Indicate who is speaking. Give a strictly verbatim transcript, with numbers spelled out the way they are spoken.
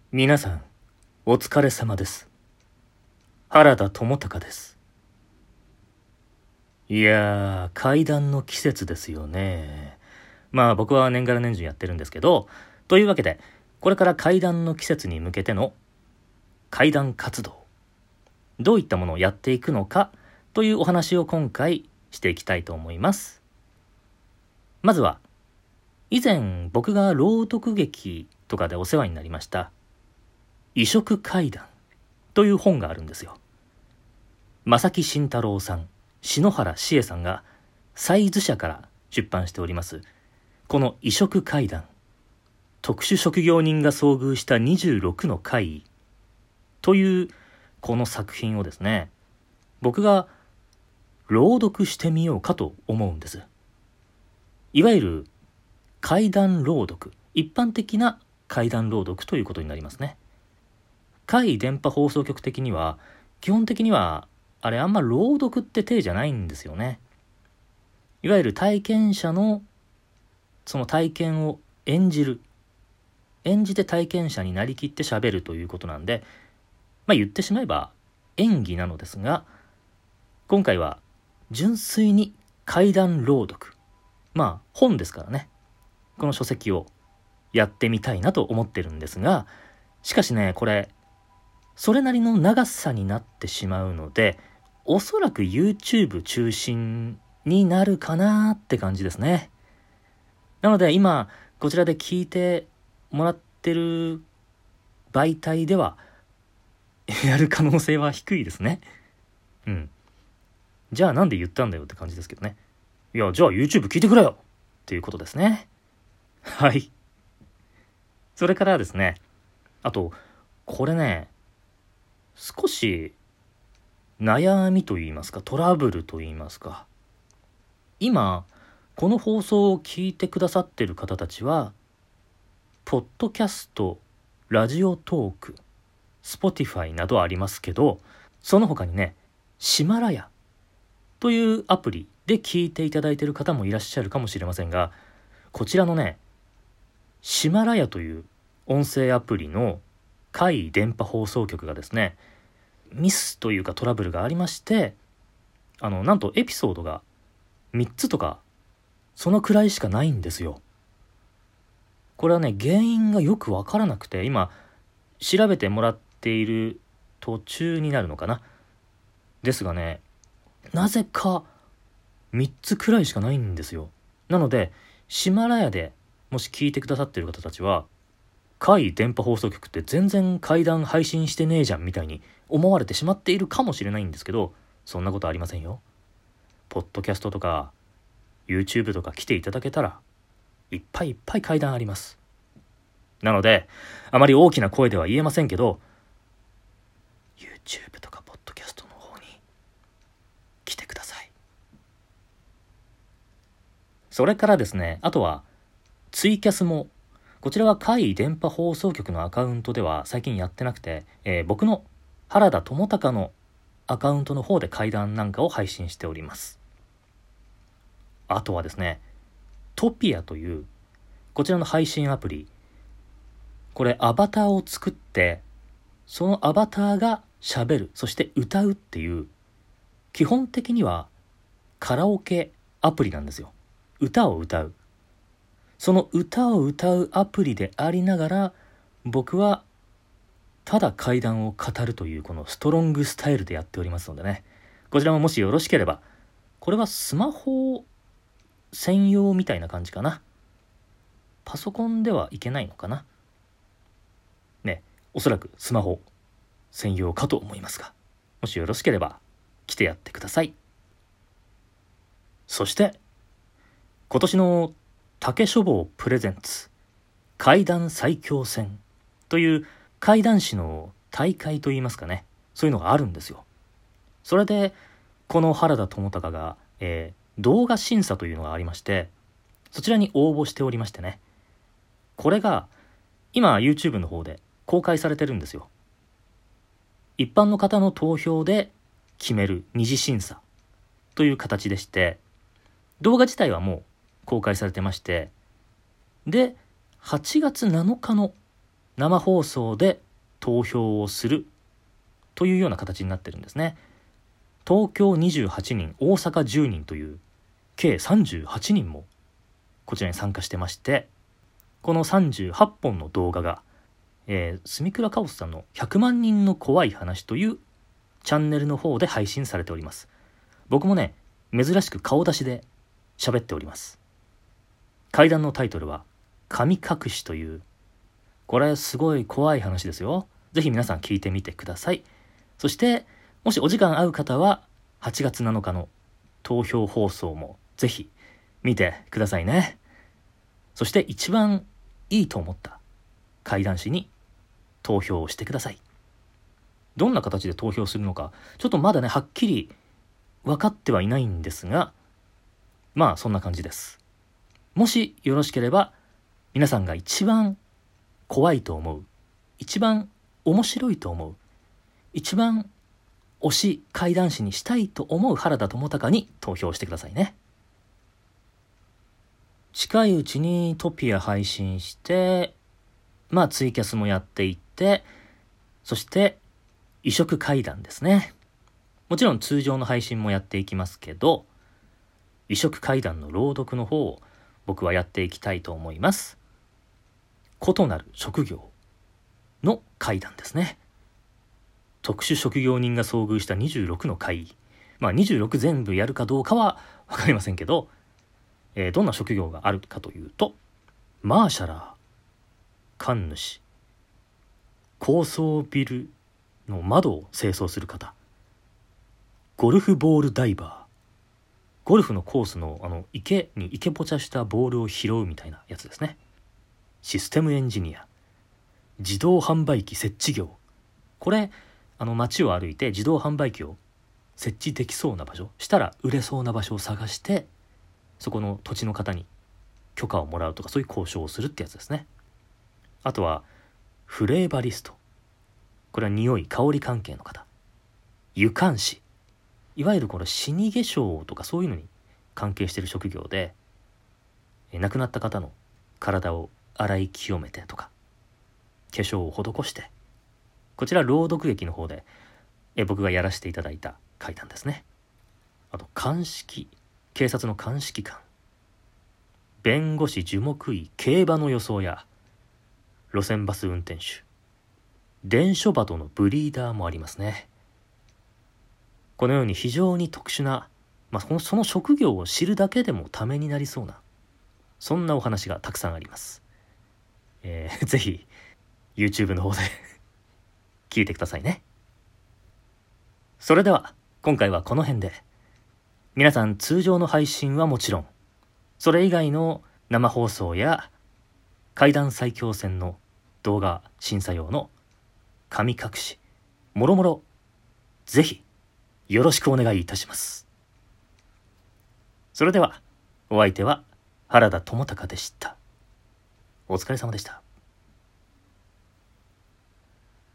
Speaker 1: 皆さん、お疲れ様です。原田智隆です。いやー、怪談の季節ですよね。まあ僕は年がら年中やってるんですけど、というわけで、これから怪談の季節に向けての怪談活動、どういったものをやっていくのかというお話を今回していきたいと思います。まずは、以前僕が朗読劇とかでお世話になりました異色怪談という本があるんですよ。正木慎太郎さん、篠原志恵さんがサイズ社から出版しておりますこの異色怪談、特殊職業人が遭遇したにじゅうろくの怪異というこの作品をですね、僕が朗読してみようかと思うんです。いわゆる怪談朗読、一般的な怪談朗読ということになりますね。怪異電波放送局的には基本的にはあれあんま朗読って体じゃないんですよね。いわゆる体験者のその体験を演じる、演じて体験者になりきって喋るということなんで、まあ言ってしまえば演技なのですが、今回は純粋に怪談朗読、まあ本ですからね、この書籍をやってみたいなと思ってるんですが、しかしね、これそれなりの長さになってしまうので、おそらく YouTube 中心になるかなって感じですね。なので今こちらで聞いてもらってる媒体ではやる可能性は低いですね。うん。じゃあなんで言ったんだよって感じですけどね。いや、じゃあ YouTube 聞いてくれよっていうことですね。はい。それからですね、あとこれね、少し悩みと言いますか、トラブルと言いますか、今この放送を聞いてくださっている方たちはポッドキャスト、ラジオトーク、Spotify などありますけど、その他にね、シマラヤというアプリで聞いていただいている方もいらっしゃるかもしれませんが、こちらのね、シマラヤという音声アプリの怪異電波放送局がですね、ミスというかトラブルがありまして、あのなんとエピソードがみっつとかそのくらいしかないんですよ。これはね、原因がよくわからなくて、今調べてもらっている途中になるのかな。ですがね、なぜかみっつくらいしかないんですよ。なのでシマラヤでもし聞いてくださっている方たちは、怪異電波放送局って全然怪談配信してねえじゃんみたいに思われてしまっているかもしれないんですけど、そんなことありませんよ。ポッドキャストとか YouTube とか来ていただけたらいっぱいいっぱい怪談あります。なのであまり大きな声では言えませんけど、 YouTube とかポッドキャストの方に来てください。それからですね、あとはツイキャスも、こちらは怪異電波放送局のアカウントでは最近やってなくて、えー、僕の原田智隆のアカウントの方で怪談なんかを配信しております。あとはですね、トピアというこちらの配信アプリ、これアバターを作って、そのアバターが喋る、そして歌うっていう、基本的にはカラオケアプリなんですよ。歌を歌う。その歌を歌うアプリでありながら、僕はただ怪談を語るというこのストロングスタイルでやっておりますのでね、こちらももしよろしければ、これはスマホ専用みたいな感じかな。パソコンではいけないのかなね、おそらくスマホ専用かと思いますが、もしよろしければ来てやってください。そして今年の竹書房プレゼンツ怪談最強戦という怪談師の大会といいますかね、そういうのがあるんですよ。それでこの原田智隆が、えー、動画審査というのがありまして、そちらに応募しておりましてね、これが今 YouTube の方で公開されてるんですよ。一般の方の投票で決める二次審査という形でして、動画自体はもう公開されてまして、ではちがつなのかの生放送で投票をするというような形になってるんですね。東京にじゅうはちにん、大阪じゅうにんという計さんじゅうはちにんもこちらに参加してまして、このさんじゅうはっぽんの動画が、えー、住倉カオスさんのひゃくまんにんの怖い話というチャンネルの方で配信されております。僕もね、珍しく顔出しで喋っております。怪談のタイトルは神隠しという、これすごい怖い話ですよ。ぜひ皆さん聞いてみてください。そしてもしお時間合う方ははちがつなのかの投票放送もぜひ見てくださいね。そして一番いいと思った怪談師に投票をしてください。どんな形で投票するのかちょっとまだねはっきり分かってはいないんですが、まあそんな感じです。もしよろしければ皆さんが一番怖いと思う、一番面白いと思う、一番推し怪談師にしたいと思う原田智隆に投票してくださいね。近いうちにトピア配信して、まあツイキャスもやっていって、そして異色怪談ですね。もちろん通常の配信もやっていきますけど、異色怪談の朗読の方を僕はやっていきたいと思います。異なる職業の怪談ですね。特殊職業人が遭遇したにじゅうろくの怪異。まあにじゅうろく全部やるかどうかはわかりませんけど、えー、どんな職業があるかというと、マーシャラー、神主、高層ビルの窓を清掃する方、ゴルフボールダイバー、ゴルフのコースのあの池に池ポチャしたボールを拾うみたいなやつですね。システムエンジニア、自動販売機設置業。これあの街を歩いて自動販売機を設置できそうな場所、したら売れそうな場所を探してそこの土地の方に許可をもらうとか、そういう交渉をするってやつですね。あとはフレーバリスト、これは匂い香り関係の方。湯管師、いわゆるこれ死に化粧とかそういうのに関係している職業で、え亡くなった方の体を洗い清めてとか化粧を施して、こちら朗読劇の方でえ僕がやらせていただいた怪談ですね。あと鑑識、警察の鑑識官、弁護士、樹木医、競馬の予想や路線バス運転手、伝書鳩のブリーダーもありますね。このように非常に特殊な、まあ、その、その職業を知るだけでもためになりそうな、そんなお話がたくさんあります。えー、ぜひ YouTube の方で聞いてくださいね。それでは今回はこの辺で。皆さん通常の配信はもちろん、それ以外の生放送や怪談最強戦の動画審査用の神隠し、もろもろぜひよろしくお願いいたします。それではお相手は原田智隆でした。お疲れ様でした。